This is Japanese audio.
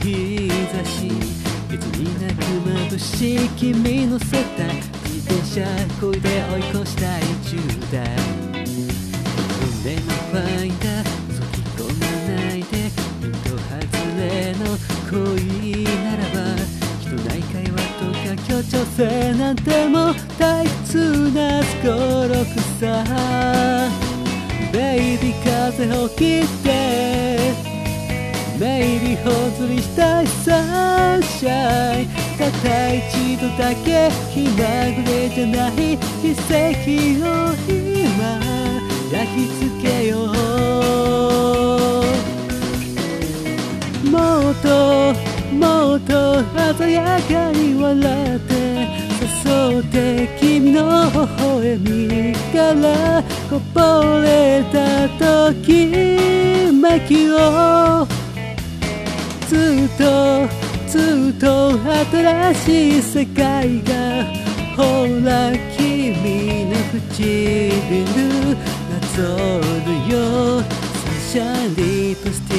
差しいつになく眩しい君乗せた自転車こいで追い越したい10代運命のファインダー覗き込まないでピント外れの恋ならばきっとない会話とか協調性なんても退屈なすごろくさベイビー風を切ってメイビーほずりしたいサンシャインたった一度だけ気まぐれじゃない奇跡を今焼き付けようもっともっと鮮やかに笑って誘って君の微笑みからこぼれたときめきをずっと新しい世界がほら君の唇なぞるよサンシャインリップスティック